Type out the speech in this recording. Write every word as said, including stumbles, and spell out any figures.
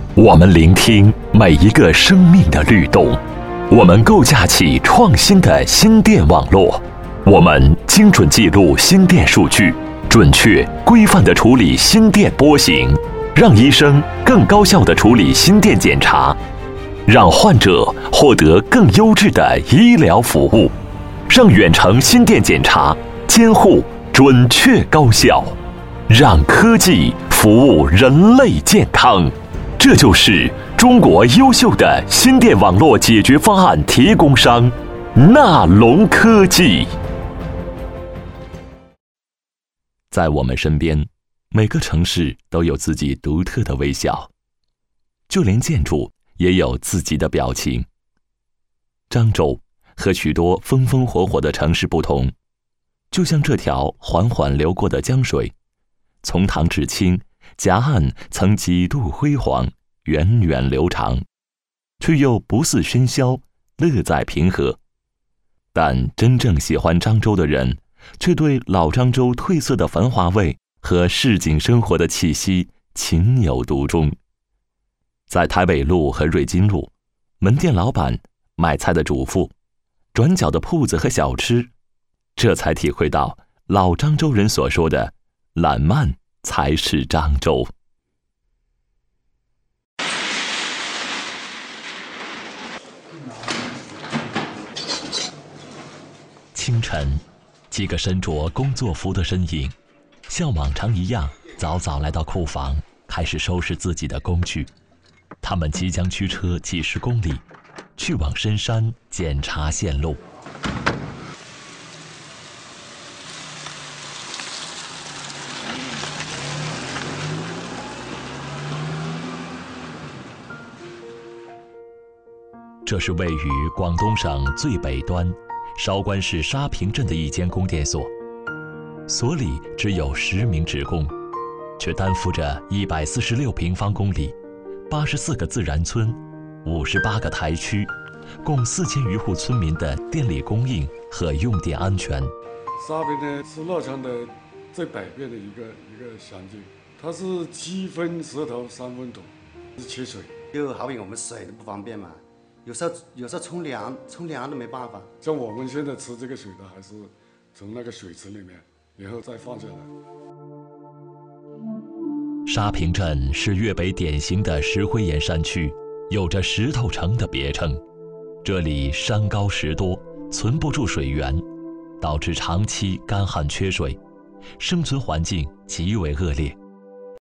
我们聆听每一个生命的律动，我们构架起创新的新电网络，我们精准记录心电数据，准确规范地处理心电波形，让医生更高效地处理心电检查，让患者获得更优质的医疗服务，让远程心电检查监护准确高效，让科技服务人类健康。这就是中国优秀的心电网络解决方案提供商纳龙科技。在我们身边，每个城市都有自己独特的微笑，就连建筑也有自己的表情。漳州和许多风风火火的城市不同，就像这条缓缓流过的江水，从唐至清，夹岸曾几度辉煌，源远流长，却又不似喧嚣，乐在平和。但真正喜欢漳州的人，却对老漳州褪色的繁华味和市井生活的气息情有独钟。在台北路和瑞金路，门店老板、卖菜的主妇、转角的铺子和小吃，这才体会到老漳州人所说的懒慢才是漳州。清晨，几个身着工作服的身影，像往常一样，早早来到库房，开始收拾自己的工具。他们即将驱车几十公里，去往深山检查线路。这是位于广东省最北端韶关市沙坪镇的一间供电所，所里只有十名职工，却担负着一百四十六平方公里、八十四个自然村、五十八个台区，共四千余户村民的电力供应和用电安全。 沙坪呢是乐昌的最北边的一个一个乡镇，它是七分石头三分土，是缺水。 就好比我们水都不方便嘛。有时候有时候冲凉冲凉都没办法。 像我们现在吃这个水的，还是从那个水池里面，然后再放下来。 沙坪镇是粤北典型的石灰岩山区，有着石头城的别称。这里山高石多，存不住水源，导致长期干旱缺水，生存环境极为恶劣。